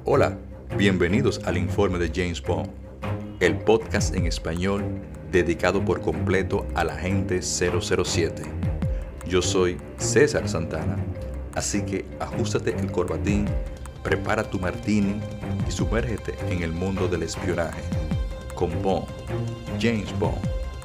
Hola, bienvenidos al informe de James Bond, el podcast en español dedicado por completo al agente 007. Yo soy César Santana, así que ajústate el corbatín, prepara tu martini y sumérgete en el mundo del espionaje. Con Bond, James Bond.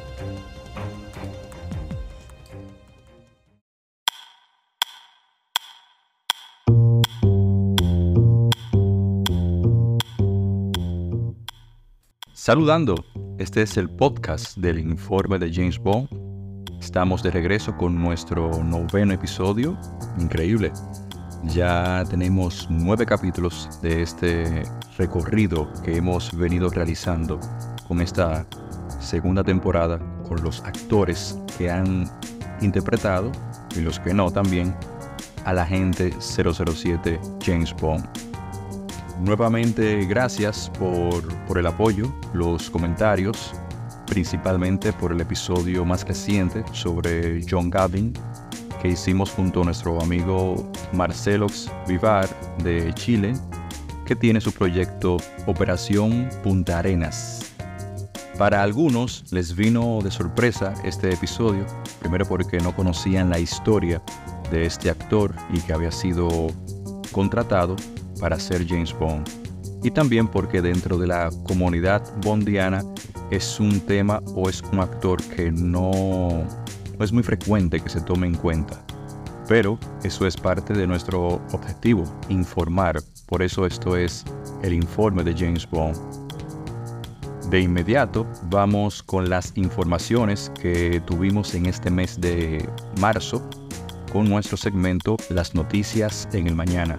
Saludando, este es el podcast del informe de James Bond. Estamos de regreso con nuestro 9º episodio. Increíble. Ya tenemos 9 capítulos de este recorrido que hemos venido realizando con esta segunda temporada, con los actores que han interpretado, y los que no también, al agente 007 James Bond. Nuevamente, gracias por el apoyo, los comentarios, principalmente por el episodio más reciente sobre John Gavin que hicimos junto a nuestro amigo Marcelox Vivar de Chile, que tiene su proyecto Operación Punta Arenas. Para algunos les vino de sorpresa este episodio, primero porque no conocían la historia de este actor y que había sido contratado para ser James Bond, y también porque dentro de la comunidad bondiana es un tema o es un actor que no es muy frecuente que se tome en cuenta, pero eso es parte de nuestro objetivo, informar. Por eso esto es el informe de James Bond. De inmediato vamos con las informaciones que tuvimos en este mes de marzo con nuestro segmento Las Noticias en el Mañana.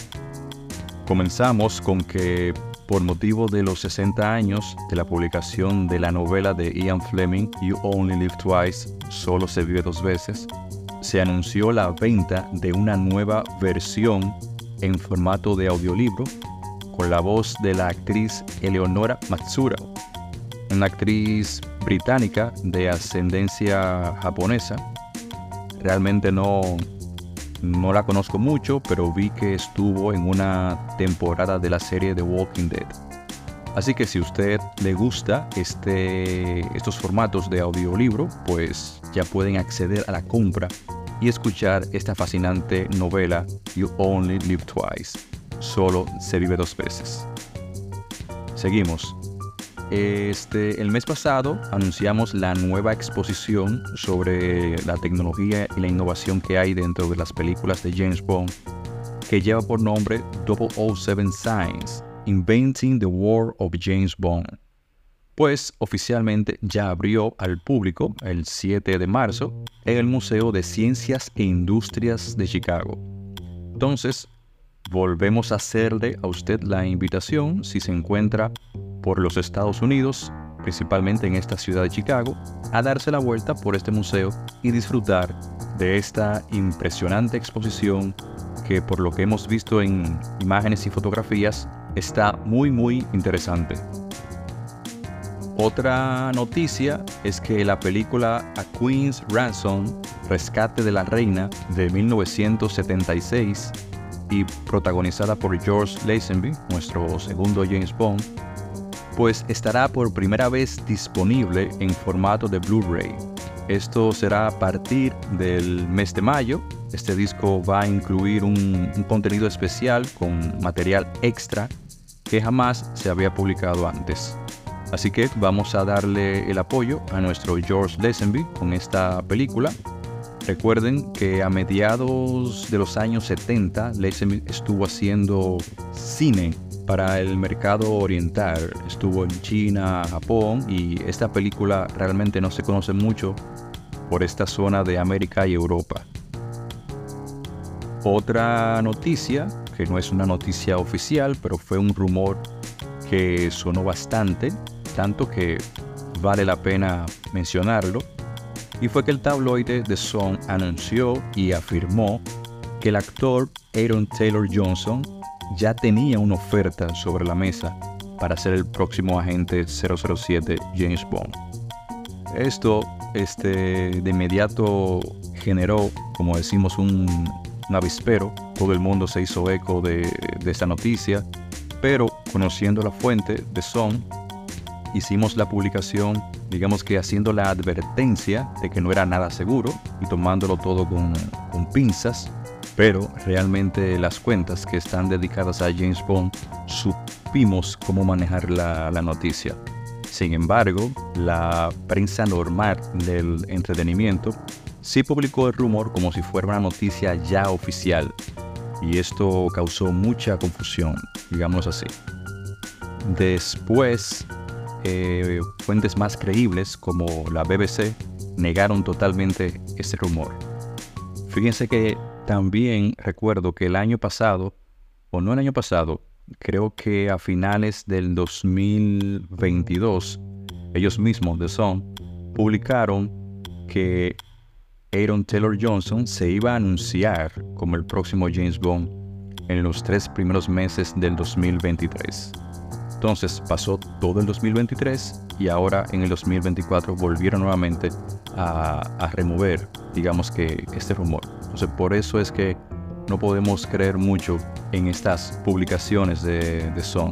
Comenzamos con que, por motivo de los 60 años de la publicación de la novela de Ian Fleming, You Only Live Twice, Solo se vive dos veces, se anunció la venta de una nueva versión en formato de audiolibro con la voz de la actriz Eleonora Matsuura, una actriz británica de ascendencia japonesa. Realmente no la conozco mucho, pero vi que estuvo en una temporada de la serie The Walking Dead. Así que si a usted le gusta estos formatos de audiolibro, pues ya pueden acceder a la compra y escuchar esta fascinante novela You Only Live Twice, Solo se vive dos veces. Seguimos. El mes pasado anunciamos la nueva exposición sobre la tecnología y la innovación que hay dentro de las películas de James Bond, que lleva por nombre 007 Science, Inventing the World of James Bond. Pues oficialmente ya abrió al público el 7 de marzo en el Museo de Ciencias e Industrias de Chicago. Entonces, volvemos a hacerle a usted la invitación, si se encuentra por los Estados Unidos, principalmente en esta ciudad de Chicago, a darse la vuelta por este museo y disfrutar de esta impresionante exposición que, por lo que hemos visto en imágenes y fotografías, está muy interesante. Otra noticia es que la película A Queen's Ransom, Rescate de la Reina, de 1976, y protagonizada por George Lazenby, nuestro segundo James Bond, pues estará por primera vez disponible en formato de Blu-ray. Esto será a partir del mes de mayo. Este disco va a incluir un contenido especial con material extra que jamás se había publicado antes. Así que vamos a darle el apoyo a nuestro George Lazenby con esta película. Recuerden que a mediados de los años 70 Lazenby estuvo haciendo cine para el mercado oriental. Estuvo en China, Japón, y esta película realmente no se conoce mucho por esta zona de América y Europa. Otra noticia, que no es una noticia oficial, pero fue un rumor que sonó bastante, tanto que vale la pena mencionarlo, y fue que el tabloide The Sun anunció y afirmó que el actor Aaron Taylor Johnson ya tenía una oferta sobre la mesa para ser el próximo agente 007 James Bond. Esto de inmediato generó, como decimos, un avispero. Todo el mundo se hizo eco de esta noticia, Pero conociendo la fuente de Sun, hicimos la publicación, digamos que haciendo la advertencia de que no era nada seguro y tomándolo todo con pinzas, pero realmente las cuentas que están dedicadas a James Bond supimos cómo manejar la noticia. Sin embargo, la prensa normal del entretenimiento sí publicó el rumor como si fuera una noticia ya oficial, y esto causó mucha confusión, digamos así. Después, fuentes más creíbles como la BBC negaron totalmente ese rumor. Fíjense que también recuerdo que el año pasado, o no el año pasado, creo que a finales del 2022, ellos mismos, The Sun, publicaron que Aaron Taylor Johnson se iba a anunciar como el próximo James Bond en los 3 primeros meses del 2023. Entonces pasó todo el 2023 y ahora en el 2024 volvieron nuevamente a remover, digamos que, este rumor. Entonces por eso es que no podemos creer mucho en estas publicaciones de Sun.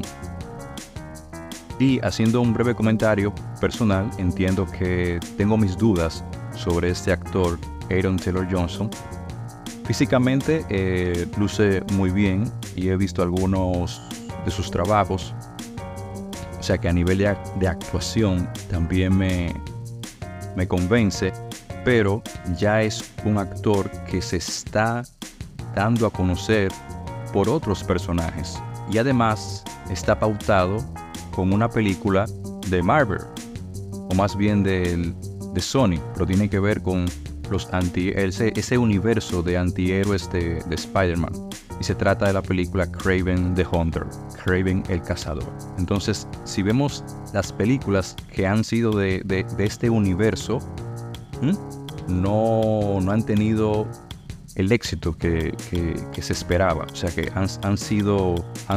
Y haciendo un breve comentario personal, entiendo que tengo mis dudas sobre este actor, Aaron Taylor Johnson. Físicamente luce muy bien y he visto algunos de sus trabajos. O sea que a nivel de actuación también me convence, pero ya es un actor que se está dando a conocer por otros personajes y además está pautado con una película de Marvel, o más bien de Sony, pero tiene que ver con ese universo de antihéroes de Spider-Man, y se trata de la película Kraven the Hunter, Kraven el Cazador. Entonces, si vemos las películas que han sido de este universo, no han tenido el éxito que se esperaba. O sea que han sido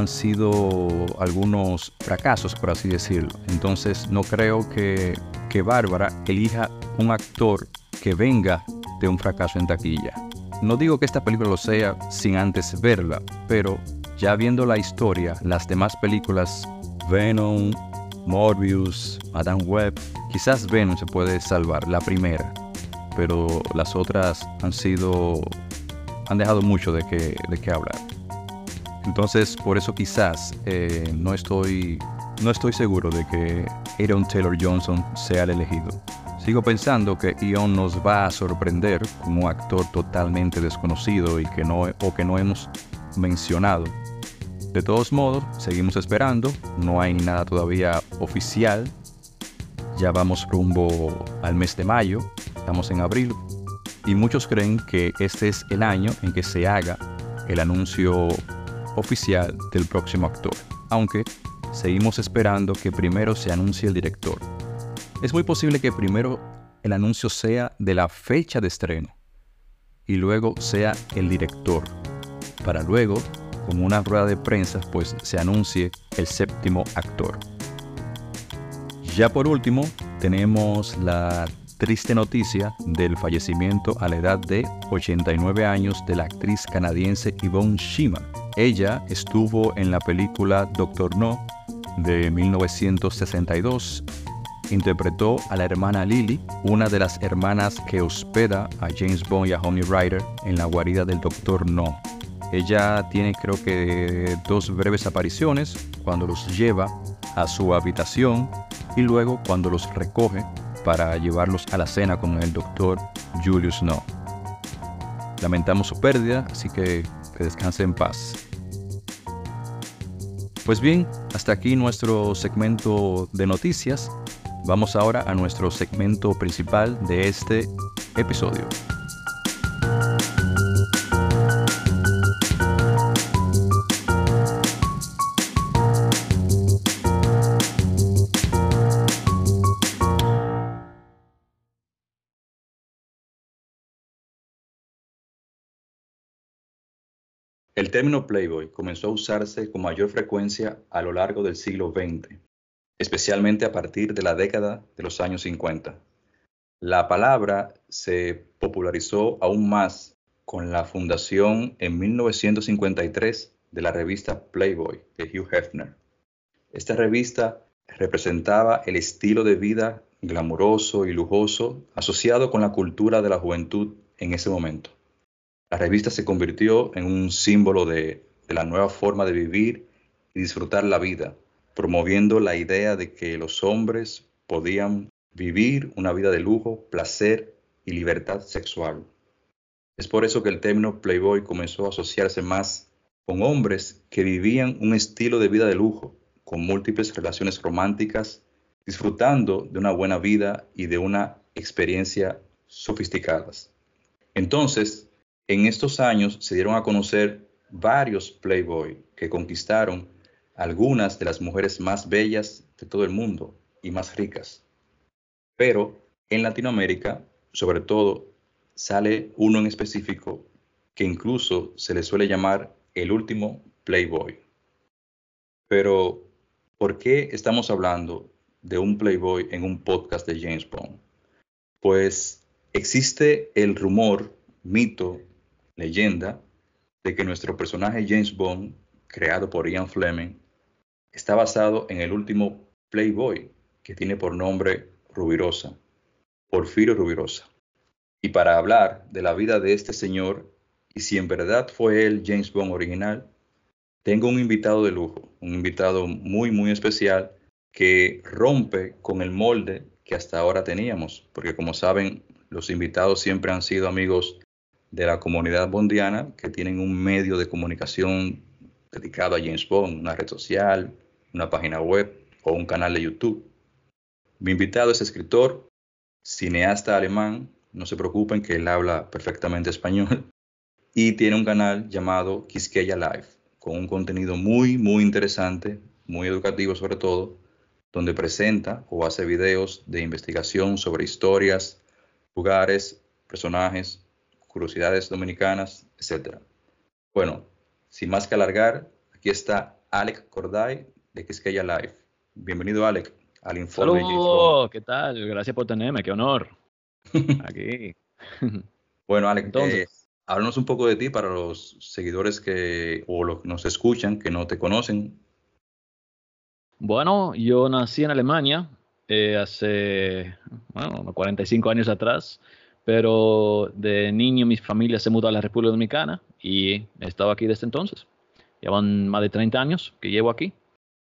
algunos fracasos, por así decirlo. Entonces no creo que Bárbara elija un actor que venga de un fracaso en taquilla. No digo que esta película lo sea sin antes verla, pero ya viendo la historia, las demás películas, Venom, Morbius, Madame Web, quizás Venom se puede salvar, la primera, pero las otras han dejado mucho de qué hablar. Entonces, por eso quizás no estoy seguro de que Aaron Taylor Johnson sea el elegido. Sigo pensando que Eon nos va a sorprender como un actor totalmente desconocido y que no hemos mencionado. De todos modos, seguimos esperando, no hay nada todavía oficial. Ya vamos rumbo al mes de mayo, estamos en abril, y muchos creen que este es el año en que se haga el anuncio oficial del próximo actor, aunque seguimos esperando que primero se anuncie el director. Es muy posible que primero el anuncio sea de la fecha de estreno y luego sea el director, para luego, como una rueda de prensa, pues se anuncie el séptimo actor. Ya por último, tenemos la triste noticia del fallecimiento a la edad de 89 años de la actriz canadiense Yvonne Schiman. Ella estuvo en la película Doctor No de 1962. Interpretó a la hermana Lily, una de las hermanas que hospeda a James Bond y a Honey Rider en la guarida del Doctor No. Ella tiene, creo que, 2 breves apariciones cuando los lleva a su habitación y luego cuando los recoge para llevarlos a la cena con el Dr. Julius No. Lamentamos su pérdida, así que descanse en paz. Pues bien, hasta aquí nuestro segmento de noticias. Vamos ahora a nuestro segmento principal de este episodio. El término Playboy comenzó a usarse con mayor frecuencia a lo largo del siglo XX, especialmente a partir de la década de los años 50. La palabra se popularizó aún más con la fundación en 1953 de la revista Playboy de Hugh Hefner. Esta revista representaba el estilo de vida glamuroso y lujoso asociado con la cultura de la juventud en ese momento. La revista se convirtió en un símbolo de la nueva forma de vivir y disfrutar la vida, promoviendo la idea de que los hombres podían vivir una vida de lujo, placer y libertad sexual. Es por eso que el término Playboy comenzó a asociarse más con hombres que vivían un estilo de vida de lujo, con múltiples relaciones románticas, disfrutando de una buena vida y de una experiencia sofisticadas. Entonces, en estos años se dieron a conocer varios Playboy que conquistaron algunas de las mujeres más bellas de todo el mundo y más ricas. Pero en Latinoamérica, sobre todo, sale uno en específico que incluso se le suele llamar el último Playboy. Pero, ¿por qué estamos hablando de un Playboy en un podcast de James Bond? Pues existe el rumor, mito, leyenda, de que nuestro personaje James Bond, creado por Ian Fleming, está basado en el último Playboy, que tiene por nombre Rubirosa, Porfirio Rubirosa. Y para hablar de la vida de este señor, y si en verdad fue él James Bond original, tengo un invitado de lujo, un invitado muy, muy especial que rompe con el molde que hasta ahora teníamos, porque como saben, los invitados siempre han sido amigos de la comunidad bondiana, que tienen un medio de comunicación dedicado a James Bond, una red social, una página web o un canal de YouTube. Mi invitado es escritor, cineasta alemán, no se preocupen que él habla perfectamente español, y tiene un canal llamado Quisqueya Live, con un contenido muy, muy interesante, muy educativo sobre todo, donde presenta o hace videos de investigación sobre historias, lugares, personajes, curiosidades dominicanas, etc. Bueno, sin más que alargar, aquí está Alec Corday de Quisqueya Live. Bienvenido, Alec, al informe de James Bond. Saludos, ¿qué tal? Gracias por tenerme, qué honor. Aquí. Bueno, Alec, Entonces, háblanos un poco de ti para los seguidores o los que nos escuchan que no te conocen. bueno, yo nací en Alemania hace, bueno, unos 45 años atrás, pero de niño mi familia se mudó a la República Dominicana y he estado aquí desde entonces. Llevan más de 30 años que llevo aquí.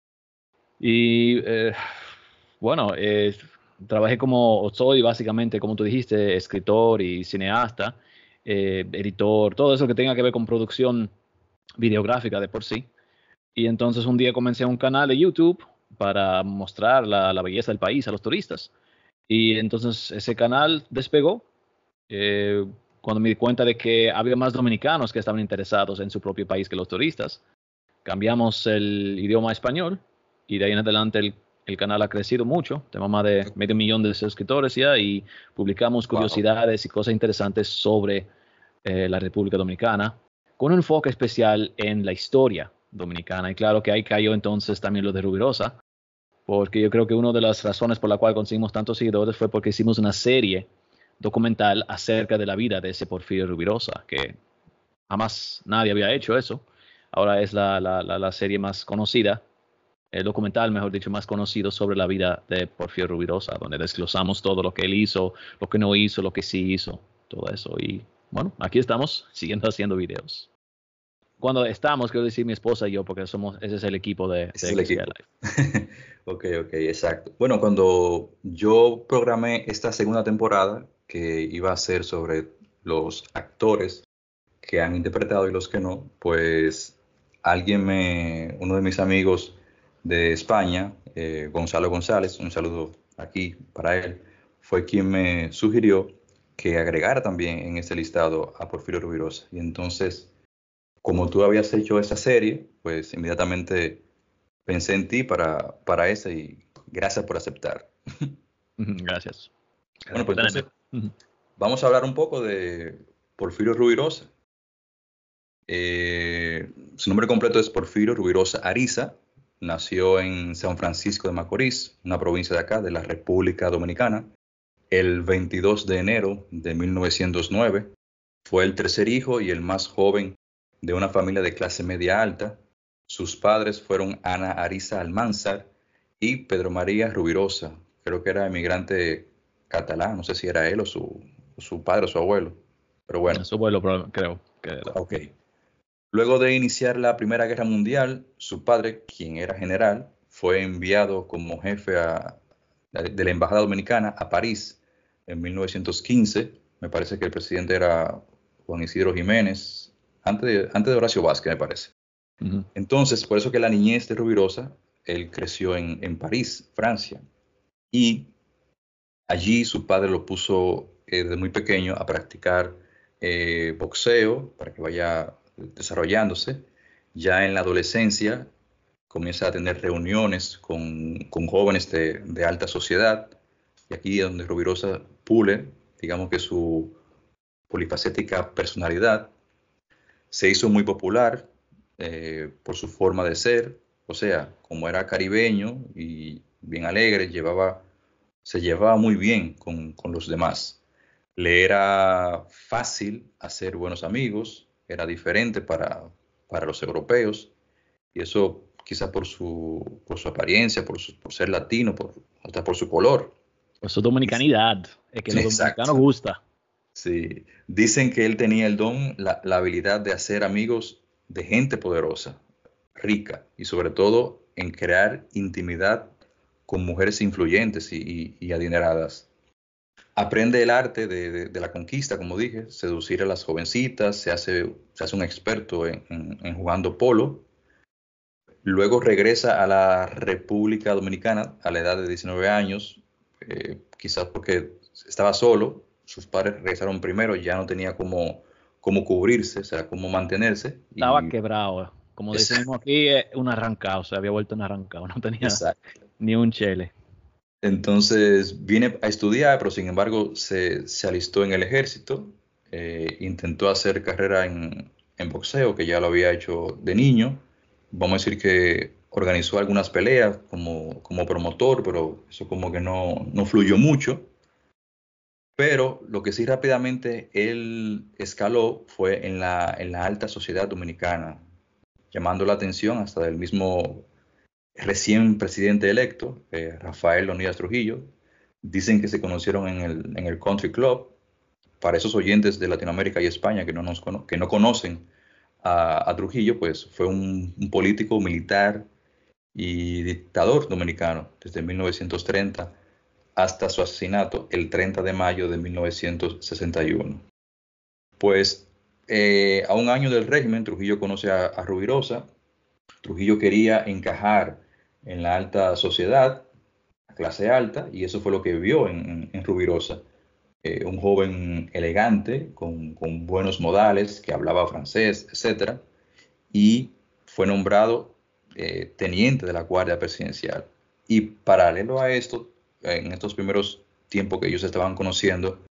Y bueno, trabajé soy básicamente, como tú dijiste, escritor y cineasta, editor, todo eso que tenga que ver con producción videográfica de por sí. Y entonces un día comencé un canal de YouTube para mostrar la belleza del país a los turistas. Y entonces ese canal despegó eh, cuando me di cuenta de que había más dominicanos que estaban interesados en su propio país que los turistas. Cambiamos el idioma a español y de ahí en adelante el canal ha crecido mucho. Tenemos más de 500,000 de suscriptores ya y publicamos Wow. curiosidades y cosas interesantes sobre la República Dominicana con un enfoque especial en la historia dominicana. Y claro que ahí cayó entonces también lo de Rubirosa, porque yo creo que una de las razones por la cual conseguimos tantos seguidores fue porque hicimos una serie documental acerca de la vida de ese Porfirio Rubirosa, que jamás nadie había hecho eso. Ahora es la serie más conocida, el documental, mejor dicho, más conocido sobre la vida de Porfirio Rubirosa, donde desglosamos todo lo que él hizo, lo que no hizo, lo que sí hizo, todo eso. Y bueno, aquí estamos siguiendo haciendo videos. Cuando estamos, quiero decir mi esposa y yo, porque ese es el equipo Ese es de el XG equipo. Live. Ok, exacto. Bueno, cuando yo programé esta segunda temporada, que iba a ser sobre los actores que han interpretado y los que no, pues uno de mis amigos de España, Gonzalo González, un saludo aquí para él, fue quien me sugirió que agregara también en ese listado a Porfirio Rubirosa. Y entonces, como tú habías hecho esa serie, pues inmediatamente pensé en ti para esa y gracias por aceptar. Gracias. Gracias Bueno, por pues tenerme. entonces vamos a hablar un poco de Porfirio Rubirosa. Su nombre completo es Porfirio Rubirosa Ariza. Nació en San Francisco de Macorís, una provincia de acá, de la República Dominicana, el 22 de enero de 1909. Fue el tercer hijo y el más joven de una familia de clase media alta. Sus padres fueron Ana Ariza Almanzar y Pedro María Rubirosa. Creo que era emigrante catalán, no sé si era él o su padre o su abuelo. Pero bueno, Su abuelo, creo que era. ok. Luego de iniciar la Primera Guerra Mundial, su padre, quien era general, fue enviado como jefe de la Embajada Dominicana a París en 1915. Me parece que el presidente era Juan Isidro Jiménez, antes de Horacio Vázquez, me parece. Ujú. Entonces, por eso que la niñez de Rubirosa, él creció en París, Francia, y allí su padre lo puso desde muy pequeño a practicar boxeo para que vaya desarrollándose. Ya en la adolescencia comienza a tener reuniones con jóvenes de alta sociedad, y aquí es donde Rubirosa pule, digamos que su polifacética personalidad. Se hizo muy popular por su forma de ser, o sea, como era caribeño y bien alegre, se llevaba muy bien con los demás. Le era fácil hacer buenos amigos, era diferente para los europeos, y eso quizá por su apariencia, por ser latino, hasta por su color. Por su dominicanidad, es que los dominicanos Exacto. gusta. Sí, dicen que él tenía el don, la habilidad de hacer amigos de gente poderosa, rica y sobre todo en crear intimidad con mujeres influyentes y adineradas. Aprende el arte de la conquista, como dije, seducir a las jovencitas, se hace un experto en jugando polo. Luego regresa a la República Dominicana a la edad de 19 años, quizás porque estaba solo, sus padres regresaron primero, ya no tenía cómo cubrirse, o sea, cómo mantenerse. Estaba Y quebrado. Como exacto, decimos aquí, un arrancado, se había vuelto un arrancado, no tenía exacto. ni un chele. Entonces viene a estudiar, pero sin embargo se alistó en el ejército, intentó hacer carrera en boxeo, que ya lo había hecho de niño. Vamos a decir que organizó algunas peleas como promotor, pero eso como que no fluyó mucho. Pero lo que sí rápidamente él escaló fue en la alta sociedad dominicana, llamando la atención hasta del mismo recién presidente electo, Rafael Leonidas Trujillo. Dicen que se conocieron en el Country Club. Para esos oyentes de Latinoamérica y España que no conocen a Trujillo, pues fue un político militar y dictador dominicano desde 1930 hasta su asesinato el 30 de mayo de 1961. Pues a un año del régimen, Trujillo conoce a Rubirosa. Trujillo quería encajar en la alta sociedad, la clase alta, y eso fue lo que vio en Rubirosa. Un joven elegante, con buenos modales, que hablaba francés, etcétera, y fue nombrado teniente de la Guardia Presidencial. Y paralelo a esto, en estos primeros tiempos que ellos estaban conociendo,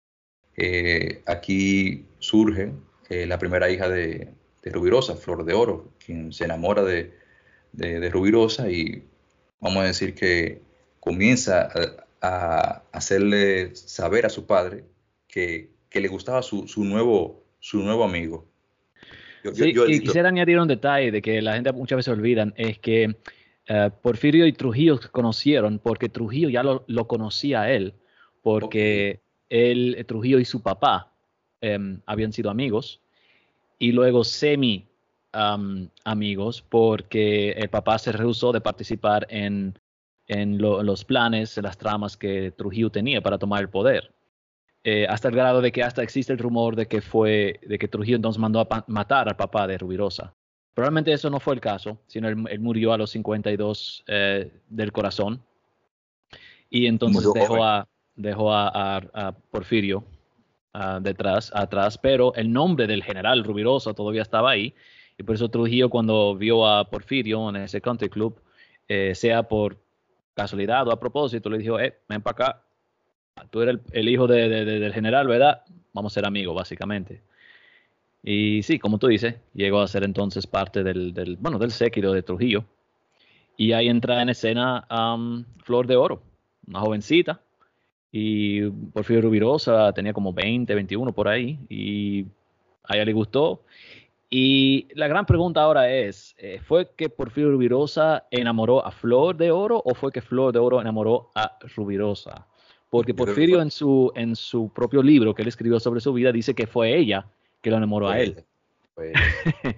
aquí surge la primera hija de Rubirosa, Flor de Oro, quien se enamora de Rubirosa y vamos a decir que comienza a hacerle saber a su padre que le gustaba su nuevo amigo. Sí, Yo y edito. quisiera añadir un detalle de que la gente muchas veces olvidan, es que Porfirio y Trujillo se conocieron porque Trujillo ya lo conocía a él, Ok, porque él, Trujillo y su papá habían sido amigos y luego semi amigos porque el papá se rehusó de participar en los planes, en las tramas que Trujillo tenía para tomar el poder. Hasta el grado de que hasta existe el rumor de que Trujillo entonces mandó a matar al papá de Rubirosa. Probablemente eso no fue el caso, sino él murió a los 52 del corazón y entonces murió joven. dejó a Porfirio atrás, pero el nombre del general Rubirosa todavía estaba ahí y por eso Trujillo cuando vio a Porfirio en ese country club, sea por casualidad o a propósito, le dijo, ven para acá, tú eres el hijo del general, ¿verdad? Vamos a ser amigos, básicamente. Y sí, como tú dices, llegó a ser entonces parte bueno, del séquito de Trujillo. Y ahí entra en escena Flor de Oro, una jovencita. Y Porfirio Rubirosa tenía como 20, 21 por ahí. Y a ella le gustó. Y la gran pregunta ahora es, ¿fue que Porfirio Rubirosa enamoró a Flor de Oro o fue que Flor de Oro enamoró a Rubirosa? Porque Yo creo que Porfirio en su propio libro que él escribió sobre su vida dice que fue ella que lo enamoró a fue él. ella. Fue ella.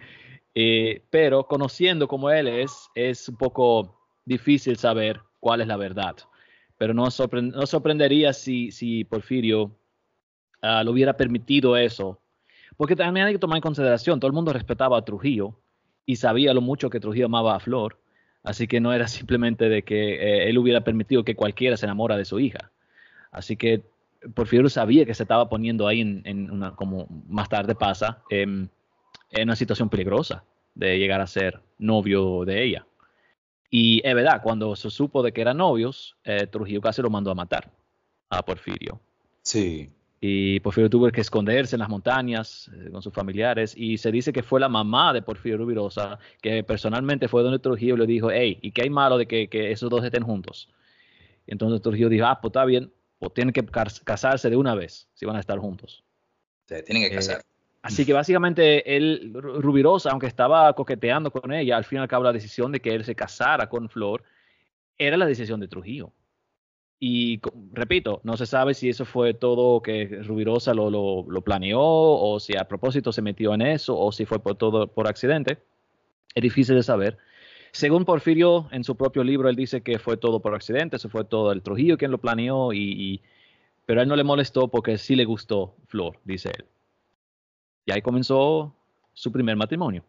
Pero conociendo como él es un poco difícil saber cuál es la verdad. Pero no sorprendería si Porfirio le hubiera permitido eso. Porque también hay que tomar en consideración, todo el mundo respetaba a Trujillo y sabía lo mucho que Trujillo amaba a Flor. Así que no era simplemente de que él hubiera permitido que cualquiera se enamora de su hija. Así que Porfirio sabía que se estaba poniendo ahí en una, como más tarde pasa, en una situación peligrosa de llegar a ser novio de ella. Y es verdad, cuando se supo de que eran novios, Trujillo casi lo mandó a matar a Porfirio. Sí. Y Porfirio tuvo que esconderse en las montañas con sus familiares. Y se dice que fue la mamá de Porfirio Rubirosa que personalmente fue donde Trujillo y le dijo, hey, ¿y qué hay malo de que esos dos estén juntos? Y entonces Trujillo dijo, ah, pues está bien, pues tienen que casarse de una vez si van a estar juntos. Se tienen que Eh, casar. Así que básicamente él, Rubirosa, aunque estaba coqueteando con ella, al fin y al cabo la decisión de que él se casara con Flor era la decisión de Trujillo. Y repito, no se sabe si eso fue todo que Rubirosa lo planeó o si a propósito se metió en eso o si fue por todo por accidente. Es difícil de saber. Según Porfirio, en su propio libro, él dice que fue todo por accidente, eso fue todo el Trujillo quien lo planeó, pero a él no le molestó porque sí le gustó Flor, dice él. Y ahí comenzó su primer matrimonio.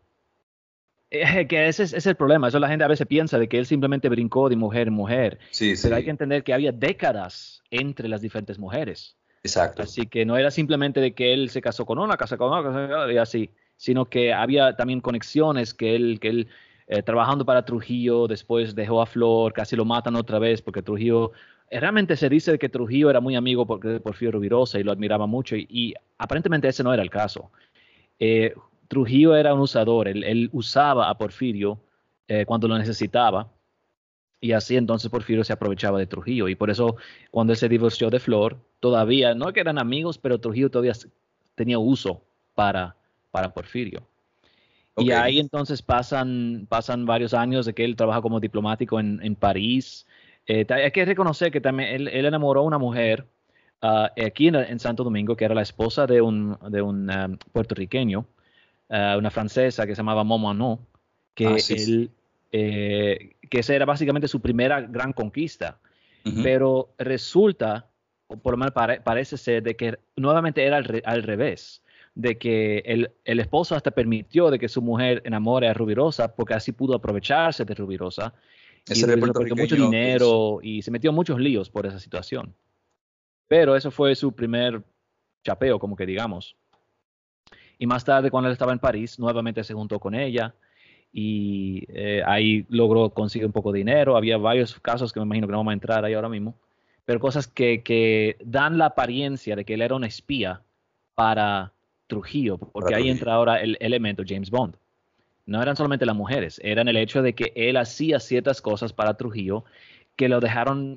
Que ese es el problema. Eso la gente a veces piensa de que él simplemente brincó de mujer en mujer. Sí, Pero hay que sí. entender que había décadas entre las diferentes mujeres. Exacto. Así que no era simplemente de que él se casó con una, casó con otra, y así, sino que había también conexiones que él trabajando para Trujillo, después dejó a Flor, casi lo matan otra vez, porque Trujillo, realmente se dice que Trujillo era muy amigo de Porfirio Rubirosa y lo admiraba mucho, y aparentemente ese no era el caso. Trujillo era un usador, él usaba a Porfirio cuando lo necesitaba, y así entonces Porfirio se aprovechaba de Trujillo. Y por eso cuando él se divorció de Flor, todavía, no que eran amigos, pero Trujillo todavía tenía uso para Porfirio. Y Ok. ahí entonces pasan varios años de que él trabaja como diplomático en París. Hay que reconocer que también él enamoró a una mujer aquí en Santo Domingo, que era la esposa de un puertorriqueño, una francesa que se llamaba Momano, Ah, que sí, sí. él, que esa era básicamente su primera gran conquista. Ujú. Pero resulta, o por lo menos parece ser, de que nuevamente era al revés, de que el esposo hasta permitió de que su mujer enamore a Rubirosa, porque así pudo aprovecharse de Rubirosa, y Ese era el Rubirosa perdió mucho puertorriqueño que hizo. dinero y se metió en muchos líos por esa situación. Pero eso fue su primer chapeo, como que digamos. Y más tarde, cuando él estaba en París, nuevamente se juntó con ella y ahí logró conseguir un poco de dinero. Había varios casos que me imagino que no vamos a entrar ahí ahora mismo, pero cosas que dan la apariencia de que él era un espía para Trujillo, Para porque ahí Trujillo. entra ahora el elemento James Bond. No eran solamente las mujeres, eran el hecho de que él hacía ciertas cosas para Trujillo que lo dejaron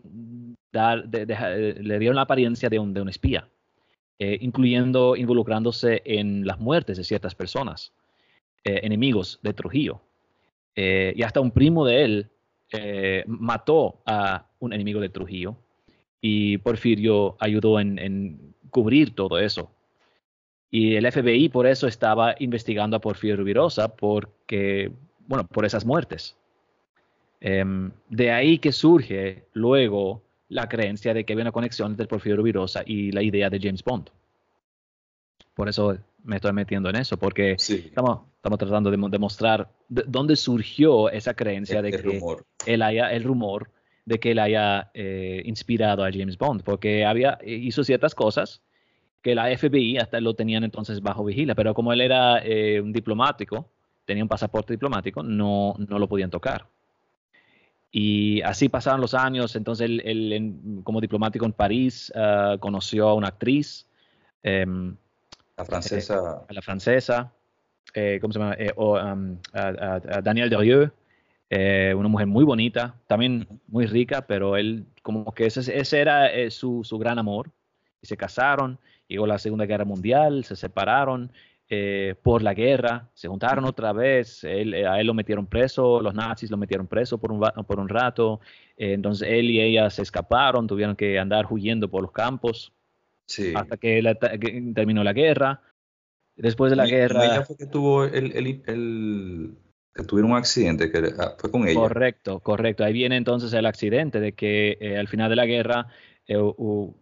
le dieron la apariencia de un espía, incluyendo involucrándose en las muertes de ciertas personas, enemigos de Trujillo. Y hasta un primo de él mató a un enemigo de Trujillo y Porfirio ayudó en cubrir todo eso. Y el FBI por eso estaba investigando a Porfirio Rubirosa porque, bueno, por esas muertes. De ahí que surge luego la creencia de que había una conexión entre Porfirio Rubirosa y la idea de James Bond. Por eso me estoy metiendo en eso, porque Sí. estamos tratando de demostrar dónde surgió esa creencia de El que rumor. el rumor de que él haya inspirado a James Bond, porque hizo ciertas cosas que la FBI hasta lo tenían entonces bajo vigilia, pero como él era un diplomático, tenía un pasaporte diplomático, no lo podían tocar. Y así pasaron los años, entonces él, como diplomático en París, conoció a una actriz, em, La francesa. a la francesa, ¿cómo se llama? A Danielle Derieux, una mujer muy bonita, también Ujú. muy rica, pero él como que ese era su gran amor. Y se casaron, llegó la Segunda Guerra Mundial, se separaron, por la guerra, se juntaron otra vez, a él lo metieron preso, los nazis lo metieron preso por un rato, entonces él y ella se escaparon, tuvieron que andar huyendo por los campos Sí. hasta que terminó la guerra. Después de la Con guerra, ella fue que tuvo que tuvieron un accidente, fue con ella. correcto, ahí viene entonces el accidente de que al final de la guerra el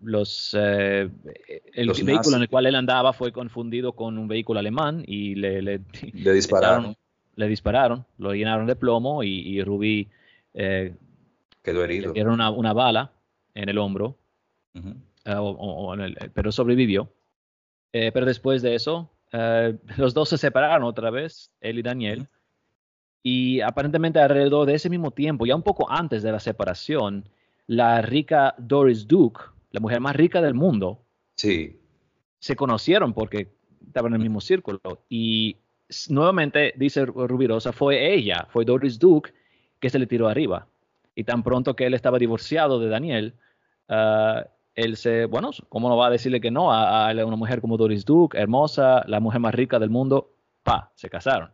Los vehículo en nazis el cual él andaba fue confundido con un vehículo alemán y le dispararon, le dispararon, lo llenaron de plomo y Ruby eh, quedó le herido. dieron una bala en el hombro, Ujú. pero sobrevivió. Pero después de eso, los dos se separaron otra vez, él y Daniel, Ujú. y aparentemente alrededor de ese mismo tiempo, ya un poco antes de la separación, la rica Doris Duke, la mujer más rica del mundo, Sí. se conocieron porque estaban en el mismo círculo. Y nuevamente, dice Rubirosa, fue Doris Duke que se le tiró arriba. Y tan pronto que él estaba divorciado de Daniel, ah, bueno, ¿cómo no va a decirle que no a una mujer como Doris Duke, hermosa, la mujer más rica del mundo? Se casaron.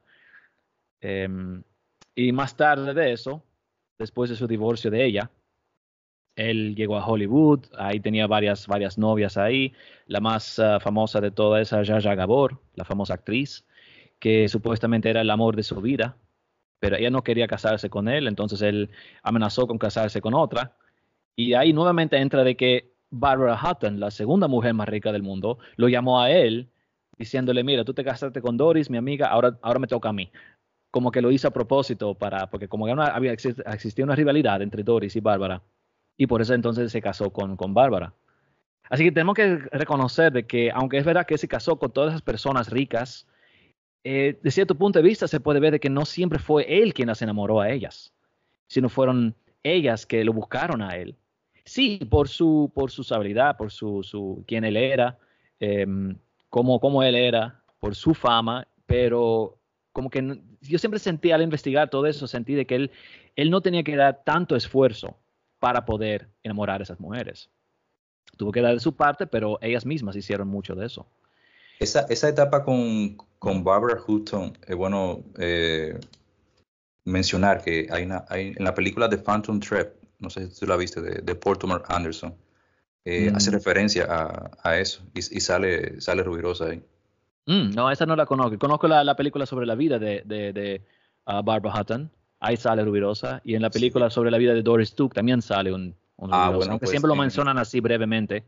Y más tarde de eso, después de su divorcio de ella, él llegó a Hollywood, ahí tenía varias novias ahí. La más famosa de todas esa, Zsa Zsa Gabor, la famosa actriz, que supuestamente era el amor de su vida, pero ella no quería casarse con él, entonces él amenazó con casarse con otra. Y ahí nuevamente entra de que Barbara Hutton, la segunda mujer más rica del mundo, lo llamó a él diciéndole, mira, tú te casaste con Doris, mi amiga, ahora me toca a mí. Como que lo hizo a propósito porque como existía una rivalidad entre Doris y Bárbara, y por eso entonces se casó con Bárbara. Así que tenemos que reconocer de que, aunque es verdad que se casó con todas esas personas ricas, de cierto punto de vista se puede ver de que no siempre fue él quien las enamoró a ellas, sino fueron ellas que lo buscaron a él. Sí, por su habilidad, por quién él era, eh, cómo él era, por su fama, pero como que yo siempre sentí al investigar todo eso, sentí de que él no tenía que dar tanto esfuerzo para poder enamorar a esas mujeres. Tuvo que dar de su parte, pero ellas mismas hicieron mucho de eso. Esa etapa con Barbara Hutton, bueno, mencionar que hay en la película de Phantom Thread, no sé si tú la viste, de Paul Thomas Anderson, hace referencia a eso y sale Rubirosa ahí. No, esa no la conozco. Conozco la película sobre la vida de Barbara Hutton. Ahí sale Rubirosa. Y en la Sí. película sobre la vida de Doris Duke también sale un Rubirosa. Bueno, Aunque pues siempre lo mencionan así brevemente.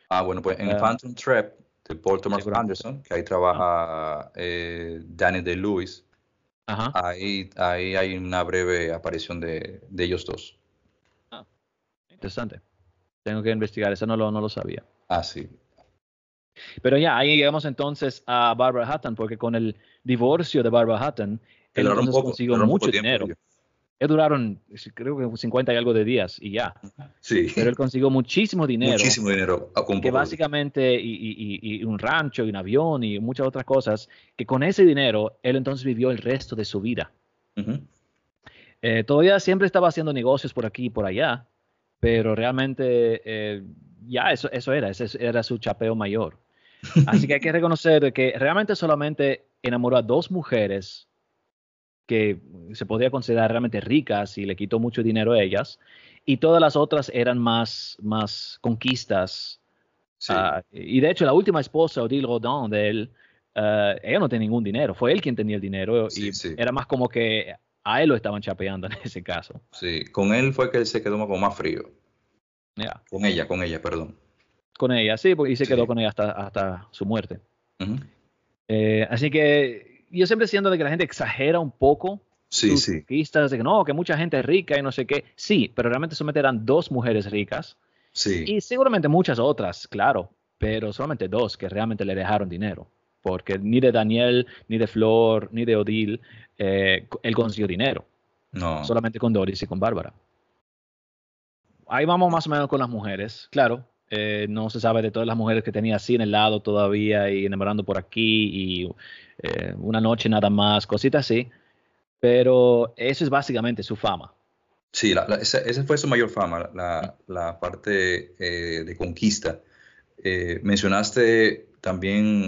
en Uh, Phantom Thread de Paul Thomas seguramente. Anderson, que ahí Ah, trabaja Danny DeLewis, ajá. ahí hay una breve aparición de ellos dos. Ah, interesante. Tengo que investigar. Eso no lo sabía. Sí. Pero ya, ahí llegamos entonces a Barbara Hutton, porque con el divorcio de Barbara Hutton, Que él duraron entonces poco, consiguió duraron poco mucho tiempo dinero. ellos. Duraron, creo que 50 y algo de días y ya. Sí, Pero él consiguió muchísimo dinero, muchísimo dinero con que poco dinero. básicamente, y un rancho, y un avión, y muchas otras cosas, que con ese dinero, él entonces vivió el resto de su vida. Ujú. Todavía siempre estaba haciendo negocios por aquí y por allá, pero realmente ya ese era su chapeo mayor. Así que hay que reconocer que realmente solamente enamoró a dos mujeres que se podría considerar realmente ricas y le quitó mucho dinero a ellas, y todas las otras eran más conquistas. Sí, Y de hecho, la última esposa, Odile Rodin, de él, ella no tenía ningún dinero, fue él quien tenía el dinero sí, y sí, era más como que a él lo estaban chapeando en ese caso. sí. Con él fue que él se quedó como más frío. Ya. Con ella, perdón. Con ella, sí, y se quedó Sí. con ella hasta su muerte. Ujú. Así que yo siempre siento de que la gente exagera un poco Sí, sus sí, conquistas, de que no, que mucha gente es rica y no sé qué. Sí, pero realmente solamente eran dos mujeres ricas sí. y seguramente muchas otras, claro, pero solamente dos que realmente le dejaron dinero. Porque ni de Daniel, ni de Flor, ni de Odile, él consiguió dinero. No. Solamente con Doris y con Bárbara. Ahí vamos más o menos con las mujeres, claro. No se sabe de todas las mujeres que tenía así en el lado todavía y enamorando por aquí y una noche nada más, cositas así. Pero eso es básicamente su fama. Sí, esa fue su mayor fama, la parte de conquista. Mencionaste también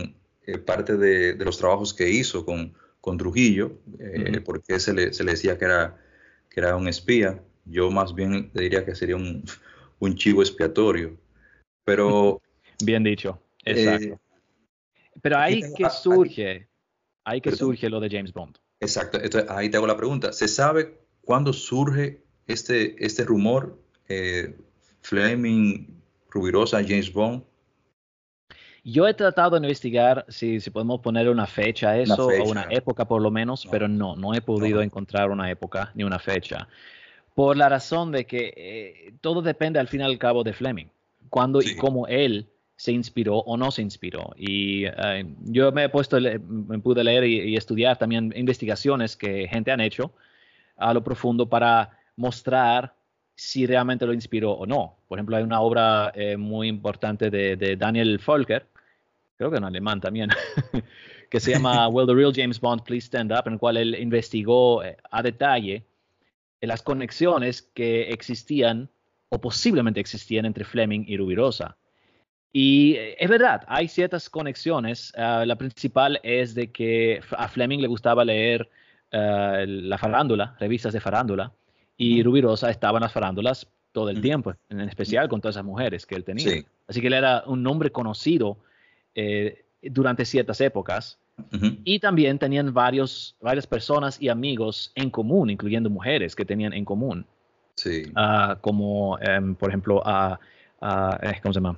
parte de los trabajos que hizo con Trujillo, porque se le decía que era un espía. Yo más bien le diría que sería un chivo expiatorio. Pero Bien dicho, exacto. Pero aquí ahí que surge lo de James Bond. Exacto. Entonces, ahí te hago la pregunta. ¿Se sabe cuándo surge este rumor? Fleming, Rubirosa, James Bond. Yo he tratado de investigar si podemos poner una fecha a Una eso, o una fecha. época por lo menos, No, pero no he podido no. encontrar una época ni una fecha. Por la razón de que todo depende al fin y al cabo de Fleming, cuándo y Sí, cómo él se inspiró o no se inspiró. Y yo me he puesto, me pude leer y estudiar también investigaciones que gente han hecho a lo profundo para mostrar si realmente lo inspiró o no. Por ejemplo, hay una obra muy importante de Daniel Folker, creo que en alemán también, que se llama Will the Real James Bond Please Stand Up, en el cual él investigó a detalle las conexiones que existían o posiblemente existían entre Fleming y Rubirosa. Y es verdad, hay ciertas conexiones. La principal es de que a Fleming le gustaba leer la farándula, revistas de farándula, y Rubirosa estaba en las farándulas todo el tiempo, en especial con todas esas mujeres que él tenía. sí. Así que él era un nombre conocido durante ciertas épocas. Y también tenían varias personas y amigos en común, incluyendo mujeres que tenían en común. Sí. Como, por ejemplo, ¿cómo se llama?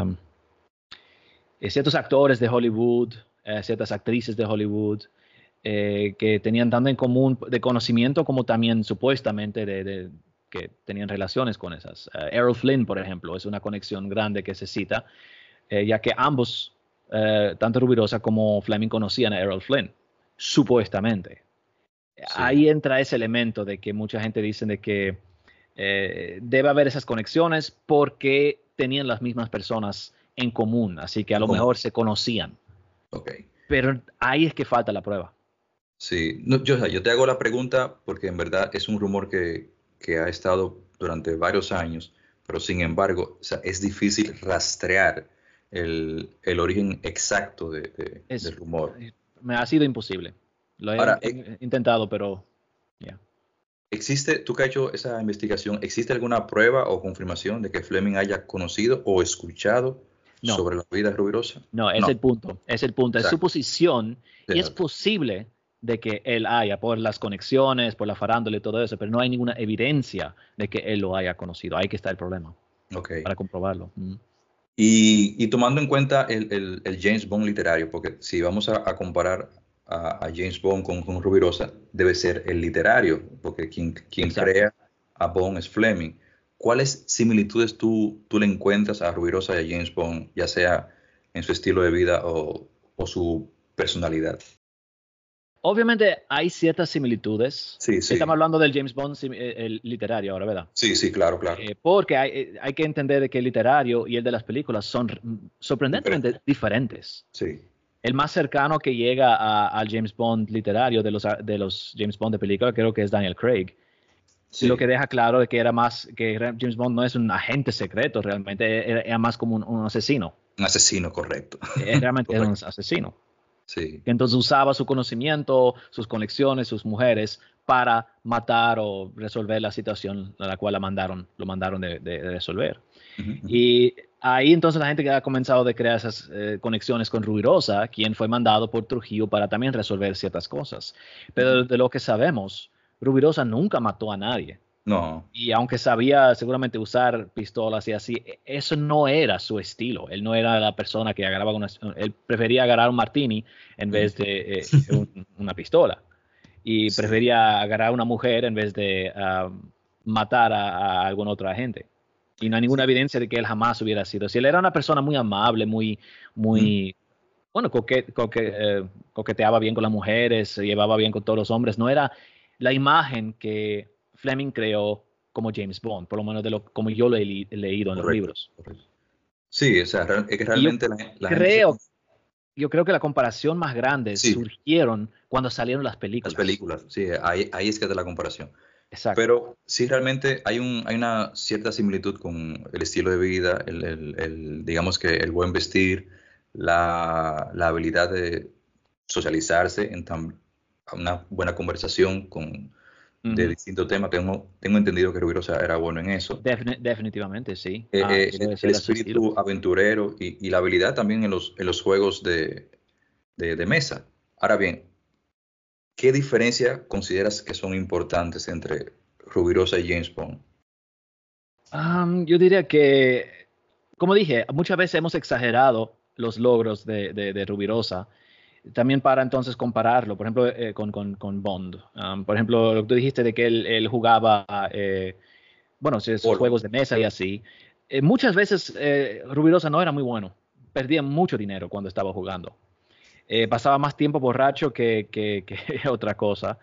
Ciertos actores de Hollywood, ciertas actrices de Hollywood, que tenían tanto en común de conocimiento como también supuestamente que tenían relaciones con esas. Errol Flynn, por ejemplo, es una conexión grande que se cita, ya que ambos, tanto Rubirosa como Fleming, conocían a Errol Flynn, supuestamente. Sí. Ahí entra ese elemento de que mucha gente dice de que debe haber esas conexiones porque tenían las mismas personas en común, así que a lo mejor se conocían. Okay. Pero ahí es que falta la prueba. Sí, no, yo te hago la pregunta porque en verdad es un rumor que ha estado durante varios años, pero sin embargo, o sea, es difícil rastrear el origen exacto del rumor. Me ha sido imposible. Lo Ahora, he intentado, pero yeah. ¿Tú que has hecho esa investigación, existe alguna prueba o confirmación de que Fleming haya conocido o escuchado No, sobre la vida de Rubirosa? no, es No, el punto. Es el punto. Es su exacto. posición y es Exacto. posible de que él haya, por las conexiones, por la farándula y todo eso, pero no hay ninguna evidencia de que él lo haya conocido. Ahí que está el problema, Okay. para comprobarlo. Y tomando en cuenta el James Bond literario, porque si vamos a comparar a James Bond con Rubirosa, debe ser el literario, porque quien crea a Bond es Fleming. ¿Cuáles similitudes tú le encuentras a Rubirosa y a James Bond, ya sea en su estilo de vida o su personalidad? Obviamente hay ciertas similitudes. Sí, sí. Estamos hablando del James Bond el literario ahora, ¿verdad? Sí, sí, claro. Porque hay que entender que el literario y el de las películas son sorprendentemente diferentes. Sí. El más cercano que llega al James Bond literario de los James Bond de película creo que es Daniel Craig. Sí. Lo que deja claro de que James Bond no es un agente secreto, realmente era más como un asesino. Un asesino, correcto. Realmente era un asesino. Sí. Entonces usaba su conocimiento, sus conexiones, sus mujeres para matar o resolver la situación a la cual lo mandaron de resolver. Y ahí entonces la gente que ha comenzado a crear esas conexiones con Rubirosa, quien fue mandado por Trujillo para también resolver ciertas cosas. Pero de lo que sabemos, Rubirosa nunca mató a nadie. No. Y aunque sabía seguramente usar pistolas y así, eso no era su estilo. Él no era la persona que agarraba él prefería agarrar un martini en vez de una pistola. Y prefería agarrar a una mujer en vez de matar a algún otro agente. Y no hay ninguna evidencia de que él jamás hubiera sido así. Él era una persona muy amable, muy bueno, coqueteaba bien con las mujeres, se llevaba bien con todos los hombres. No era la imagen que Fleming creó como James Bond, por lo menos como yo lo he leído en los libros. Correcto. Sí, o sea, es que realmente la gente... gente... Yo creo que la comparación más grande surgieron cuando salieron las películas. Las películas, sí, ahí es que está la comparación. Exacto. Pero sí, realmente hay una cierta similitud con el estilo de vida, digamos que el buen vestir, la habilidad de socializarse, una buena conversación de distintos temas. Tengo entendido que Rubirosa era bueno en eso. Definitivamente, sí. El espíritu aventurero y la habilidad también en los juegos de mesa. Ahora bien, ¿qué diferencia consideras que son importantes entre Rubirosa y James Bond? Yo diría que, como dije, muchas veces hemos exagerado los logros de Rubirosa, también para entonces compararlo, por ejemplo, con Bond. Por ejemplo, lo que tú dijiste de que él jugaba, esos juegos de mesa y así. Muchas veces Rubirosa no era muy bueno, perdía mucho dinero cuando estaba jugando. Pasaba más tiempo borracho que otra cosa.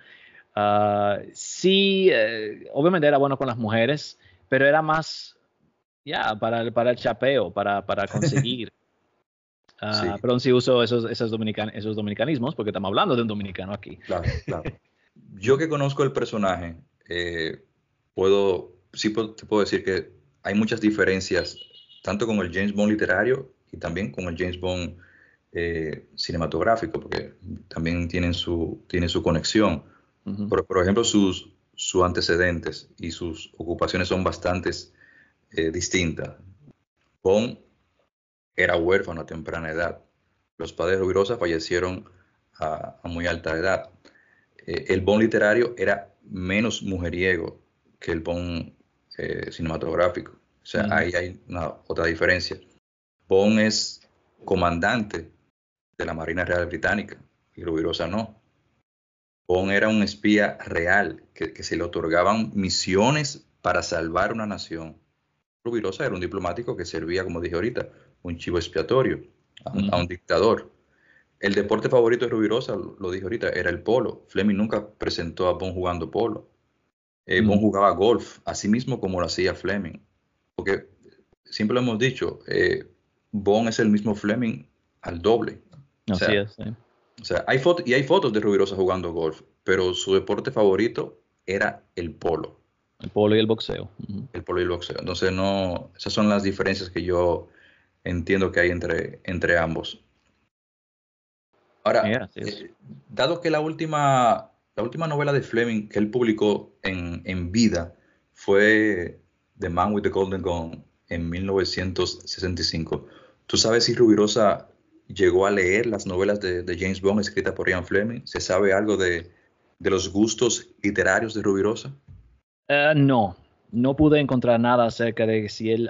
Sí, obviamente era bueno con las mujeres, pero era más para el chapeo, para conseguir. Sí, Perdón si uso esos dominicanismos, porque estamos hablando de un dominicano aquí. claro, claro. Yo que conozco el personaje, te puedo decir que hay muchas diferencias, tanto con el James Bond literario y también con el James Bond cinematográfico, porque también tiene su conexión. Uh-huh. Por ejemplo, sus antecedentes y sus ocupaciones son bastante distintas. Bond era huérfano a temprana edad. Los padres de Rubirosa fallecieron a muy alta edad. El Bond literario era menos mujeriego que el Bond cinematográfico. O sea, ahí hay otra diferencia. Bond es comandante de la Marina Real Británica y Rubirosa no. Bond era un espía real que se le otorgaban misiones para salvar una nación. Rubirosa era un diplomático que servía, como dije ahorita, un chivo expiatorio a un dictador. El deporte favorito de Rubirosa, lo dije ahorita, era el polo. Fleming nunca presentó a Bond jugando polo. Bond jugaba golf, así mismo como lo hacía Fleming. Porque siempre lo hemos dicho, Bond es el mismo Fleming al doble. Así es, sí. O sea, hay fotos de Rubirosa jugando golf, pero su deporte favorito era el polo. El polo y el boxeo. Uh-huh. El polo y el boxeo. Entonces, esas son las diferencias que yo entiendo que hay entre ambos. Ahora, dado que la última novela de Fleming que él publicó en vida fue The Man with the Golden Gun en 1965, ¿tú sabes si Rubirosa llegó a leer las novelas de James Bond escritas por Ian Fleming? ¿Se sabe algo de los gustos literarios de Rubirosa? No pude encontrar nada acerca de si él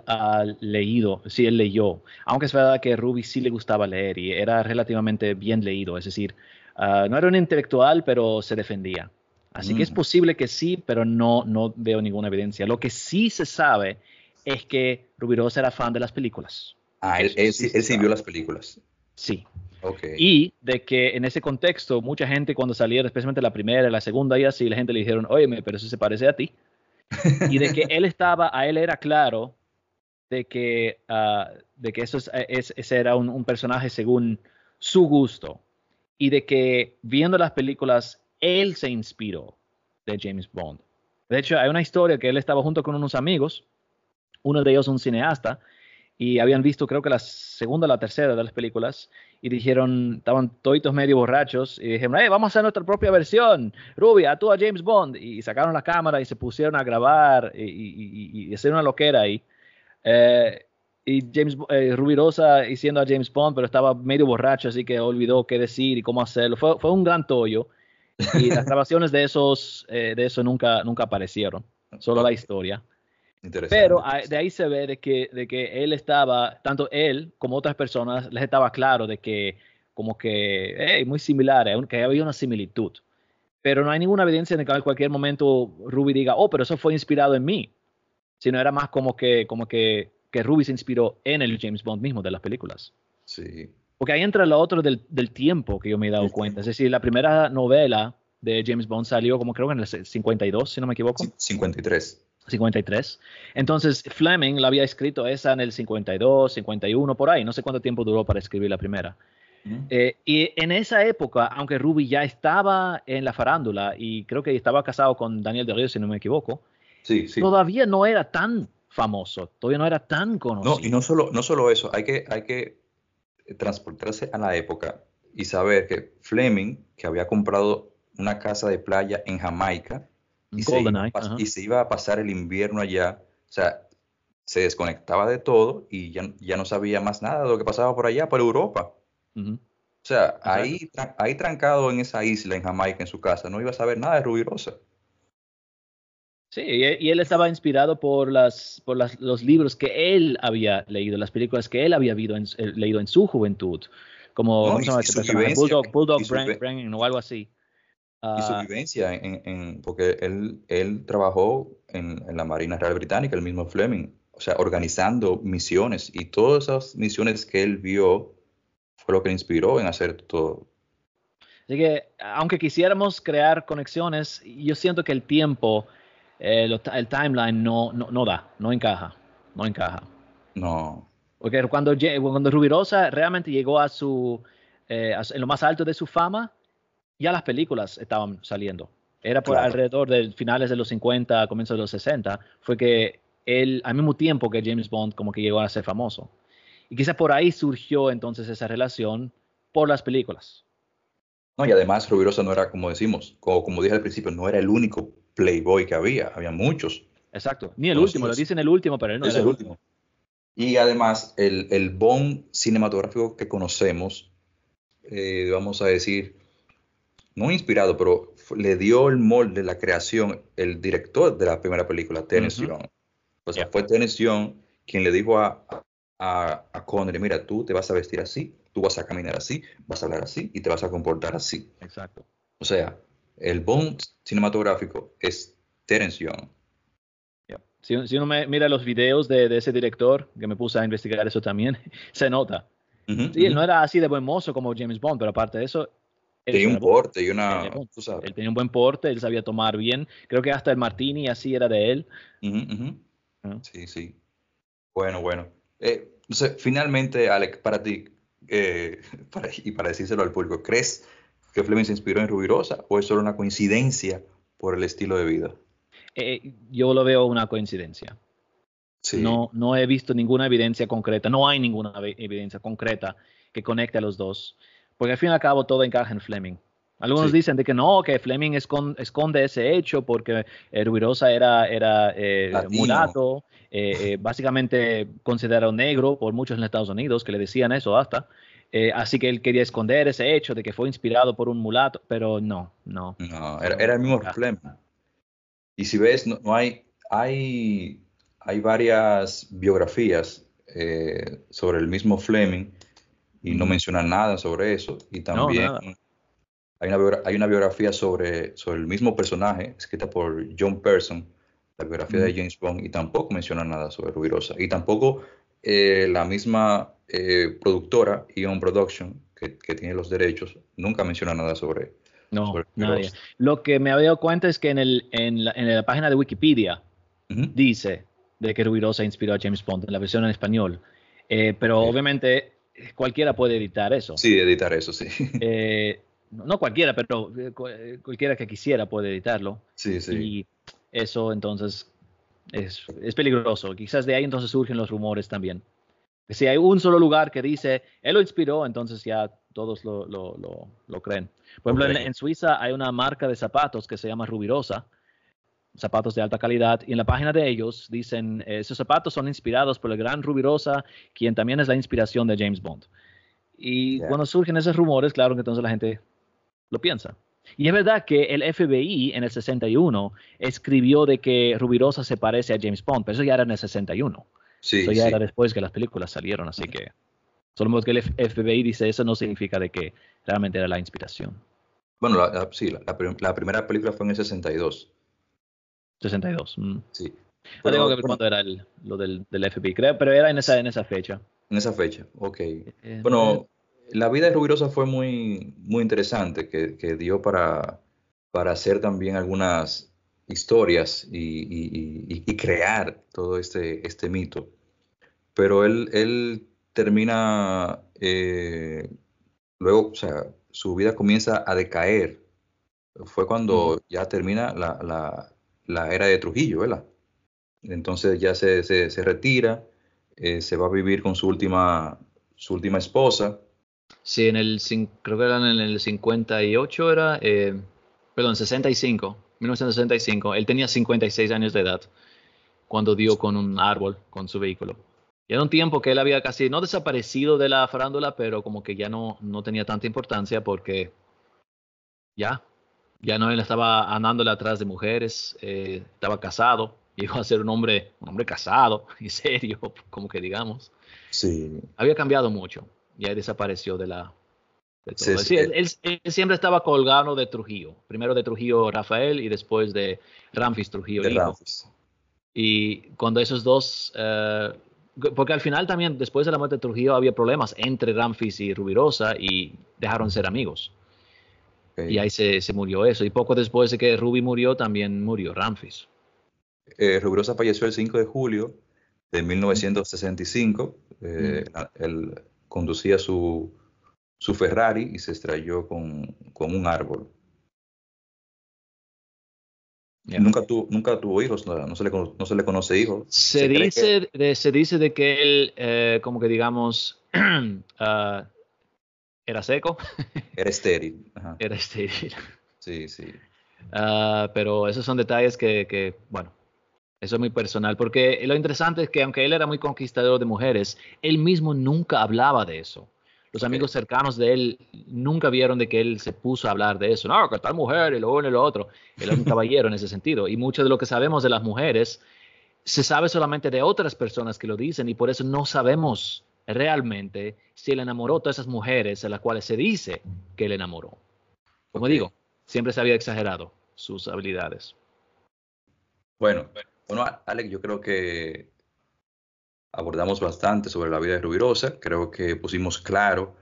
si él leyó, aunque es verdad que Ruby sí le gustaba leer y era relativamente bien leído, es decir, no era un intelectual, pero se defendía. Así que es posible que sí, pero no veo ninguna evidencia. Lo que sí se sabe es que Rubirosa era fan de las películas. Él sí vio las películas. Sí. Okay. Y de que en ese contexto, mucha gente cuando salieron, especialmente la primera, la segunda y así, la gente le dijeron, óyeme, pero eso se parece a ti. Y de que a él era claro de que ese era un personaje según su gusto. Y de que viendo las películas, él se inspiró de James Bond. De hecho, hay una historia que él estaba junto con unos amigos, uno de ellos un cineasta, y habían visto creo que la segunda o la tercera de las películas y dijeron, estaban toditos medio borrachos y dijeron, vamos a hacer nuestra propia versión, Ruby, actúa James Bond, y sacaron la cámara y se pusieron a grabar y hacer una loquera ahí. Y Rubirosa hiciendo a James Bond, pero estaba medio borracho, así que olvidó qué decir y cómo hacerlo. Fue un gran tollo y las grabaciones de eso nunca aparecieron, solo la historia. Pero de ahí se ve de que él estaba, tanto él como otras personas, les estaba claro de que como que muy similar, que había una similitud. Pero no hay ninguna evidencia de que en cualquier momento Ruby diga, pero eso fue inspirado en mí. Sino era más como que Ruby se inspiró en el James Bond mismo de las películas. Sí. Porque ahí entra lo otro del tiempo que yo me he dado cuenta. Es decir, la primera novela de James Bond salió como creo que en el 52, si no me equivoco. 53. 53. Entonces, Fleming la había escrito esa en el 52, 51, por ahí. No sé cuánto tiempo duró para escribir la primera. Y en esa época, aunque Ruby ya estaba en la farándula y creo que estaba casado con Daniel Day, si no me equivoco, sí. Todavía no era tan famoso, todavía no era tan conocido. No, y no solo eso, hay que transportarse a la época y saber que Fleming, que había comprado una casa de playa en Jamaica GoldenEye. y se iba a pasar el invierno allá, o sea, se desconectaba de todo y ya no sabía más nada de lo que pasaba por allá, por Europa. Ujú. O sea, Exacto. ahí trancado en esa isla, en Jamaica, en su casa, no iba a saber nada de Rubirosa. Sí, y él estaba inspirado por los libros que él había leído, las películas que él había leído en su juventud, como, No, ¿cómo se llama y este su personaje? vivencia, Bulldog Brennan o algo así. y su Ah, vivencia porque él trabajó en la Marina Real Británica, el mismo Fleming, o sea, organizando misiones, y todas esas misiones que él vio fue lo que le inspiró en hacer todo. Así que, aunque quisiéramos crear conexiones, yo siento que el tiempo, el timeline no da, no encaja, no encaja. No, Porque cuando Rubirosa realmente llegó en lo más alto de su fama, ya las películas estaban saliendo. Era por claro. alrededor de finales de los 50, comienzos de los 60, fue que él, al mismo tiempo que James Bond, como que llegó a ser famoso. Y quizá por ahí surgió entonces esa relación por las películas. No, y además Rubirosa no era, como decimos, como dije al principio, no era el único playboy que había muchos Exacto. Ni el último, lo conocidos. dicen el último, pero él no Es era el el último. último. Y además, el Bond cinematográfico que conocemos, vamos a decir, no inspirado, pero le dio el molde, la creación, el director de la primera película, Terence Ujú. Young. O sea, Yeah, fue Terence Young quien le dijo a Connery, mira, tú te vas a vestir así, tú vas a caminar así, vas a hablar así y te vas a comportar así. exacto. O sea, el Bond cinematográfico es Terence Young. Yeah. Si uno mira los videos de ese director, que me puse a investigar eso también, se nota. Ujú, Sí, él ujú. no era así de buen mozo como James Bond, pero aparte de eso, Tenía eso un era Bond. porte y Él, es una, Bond. tú sabes. Él tenía un buen porte, él sabía tomar bien. Creo que hasta el martini así era de él. Ujú, ujú. ¿No? Sí, sí. Bueno, bueno. Entonces, finalmente, Alex, para ti, y para decírselo al público, ¿crees que Fleming se inspiró en Rubirosa o es solo una coincidencia por el estilo de vida? Yo lo veo una coincidencia. Sí, No he visto ninguna evidencia concreta, no hay ninguna evidencia concreta que conecte a los dos, porque al fin y al cabo todo encaja en Fleming. Algunos sí. dicen de que no, que Fleming esconde ese hecho porque Rubirosa era Latino. mulato, básicamente considerado negro por muchos en Estados Unidos, que le decían eso hasta. Así que él quería esconder ese hecho de que fue inspirado por un mulato, pero No, eso era el no mismo encaja. Fleming. Y si ves, no hay varias biografías sobre el mismo Fleming y no Ujú. mencionan nada sobre eso. Y No, también nada. hay una biografía sobre el mismo personaje, escrita por John Person, la biografía Ujú. de James Bond, y tampoco menciona nada sobre Rubirosa. Y tampoco la misma productora, Eon Production, que tiene los derechos, nunca menciona nada No, sobre nadie. Rubirosa. Lo que me había dado cuenta es que en la página de Wikipedia Ujú. dice de que Rubirosa inspiró a James Bond en la versión en español. Pero Ok. obviamente cualquiera puede editar eso. Sí, editar eso, sí. No cualquiera, pero cualquiera que quisiera puede editarlo. Sí, sí. Y eso entonces es peligroso. Quizás de ahí entonces surgen los rumores también. Si hay un solo lugar que dice, él lo inspiró, entonces ya todos lo creen. Por ejemplo, Ok. en Suiza hay una marca de zapatos que se llama Rubirosa, zapatos de alta calidad, y en la página de ellos dicen, esos zapatos son inspirados por el gran Rubirosa, quien también es la inspiración de James Bond. Y Ya. cuando surgen esos rumores, claro que entonces la gente lo piensa. Y es verdad que el FBI en el 61 escribió de que Rubirosa se parece a James Bond, pero eso ya era en el 61. Eso Sí, ya era sí. después que las películas salieron, así que solo porque el FBI dice eso no significa de que realmente era la inspiración. Bueno, sí, la primera película fue en el 62. 62. Sí. No tengo que Pero ver bueno, cuándo era lo del FBI, creo, pero era en esa fecha. en esa fecha, ok. Eh, eh, Bueno, la vida de Rubirosa fue muy, muy interesante, que dio para hacer también algunas historias y crear todo este mito. Pero él termina, luego, o sea, su vida comienza a decaer. Fue mm, cuando ya termina la era de Trujillo, ¿verdad? Entonces ya se retira, se va a vivir con su última esposa. Sí, creo que era en el 58, perdón, 65, 1965. Él tenía 56 años de edad cuando dio con un árbol con su vehículo. Y era un tiempo que él había casi no desaparecido de la farándula, pero como que ya no tenía tanta importancia porque ya no él estaba andándole atrás de mujeres, estaba casado, llegó a ser un hombre casado y serio, como que digamos. Sí, Había cambiado mucho y ahí desapareció de sí, todo. sí, Sí, él siempre estaba colgado de Trujillo, primero de Trujillo Rafael y después de Ramfis Trujillo de hijo. Ramfis. Y cuando esos dos, porque al final también después de la muerte de Trujillo había problemas entre Ramfis y Rubirosa y dejaron de ser amigos. Y Okay. ahí se murió eso. Y poco después de que Ruby murió, también murió Ramfis. Rubirosa falleció el 5 de julio de 1965. Mm. Él conducía su Ferrari y se estrelló con un árbol. Yeah. Nunca tuvo hijos, no se le conoce hijos. Se Se cree que dice de que él, como que digamos, era seco, era estéril. Ajá. era estéril. Sí, sí. Pero esos son detalles bueno, eso es muy personal, porque lo interesante es que aunque él era muy conquistador de mujeres, él mismo nunca hablaba de eso. Los Ok. amigos cercanos de él nunca vieron de que él se puso a hablar de eso. No, que tal mujer y lo uno y lo otro. Él era un caballero en ese sentido. Y mucho de lo que sabemos de las mujeres se sabe solamente de otras personas que lo dicen y por eso no sabemos realmente si él enamoró a todas esas mujeres a las cuales se dice que él enamoró. Como Ok. digo, siempre se había exagerado sus habilidades. Bueno, Alex, yo creo que abordamos bastante sobre la vida de Rubirosa. Creo que pusimos claro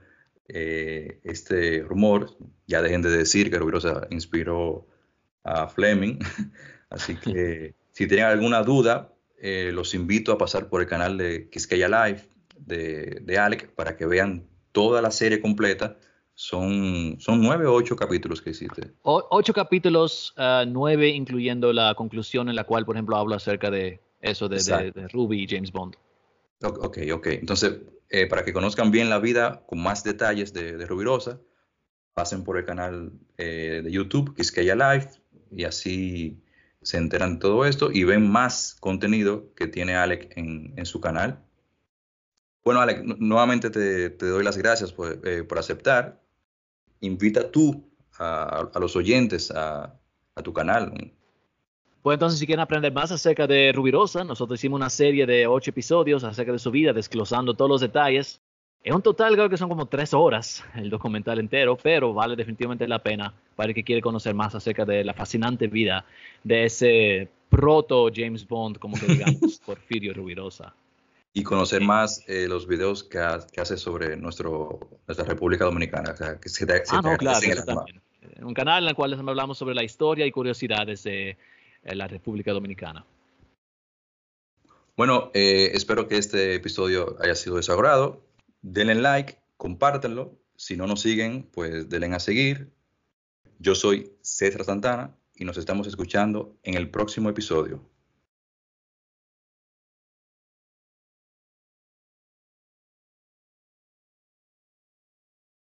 este rumor. Ya dejen de decir que Rubirosa inspiró a Fleming. Así que si tienen alguna duda, los invito a pasar por el canal de Quisqueya Live de Alex para que vean toda la serie completa. Son 9 o 8 capítulos que hiciste. 8 capítulos, 9 incluyendo la conclusión en la cual, por ejemplo, hablo acerca de eso Exacto. de Ruby y James Bond. Ok, ok. Entonces, para que conozcan bien la vida con más detalles de Rubirosa, pasen por el canal de YouTube, Quisqueya Live, y así se enteran de todo esto y ven más contenido que tiene Alec en su canal. Bueno, Alec, nuevamente te doy las gracias por aceptar. Invita tú a los oyentes a tu canal. Pues entonces, si quieren aprender más acerca de Rubirosa, nosotros hicimos una serie de 8 episodios acerca de su vida, desglosando todos los detalles. En un total creo que son como 3 horas el documental entero, pero vale definitivamente la pena para el que quiere conocer más acerca de la fascinante vida de ese proto James Bond, como que digamos, Porfirio Rubirosa. Y conocer más los videos que hace sobre nuestra República Dominicana. O sea, que se te No, claro, agradecen el eso alma. también. Un canal en el cual hablamos sobre la historia y curiosidades de la República Dominicana. Bueno, espero que este episodio haya sido de su agrado. Denle like, compártanlo. Si no nos siguen, pues denle a seguir. Yo soy César Santana y nos estamos escuchando en el próximo episodio.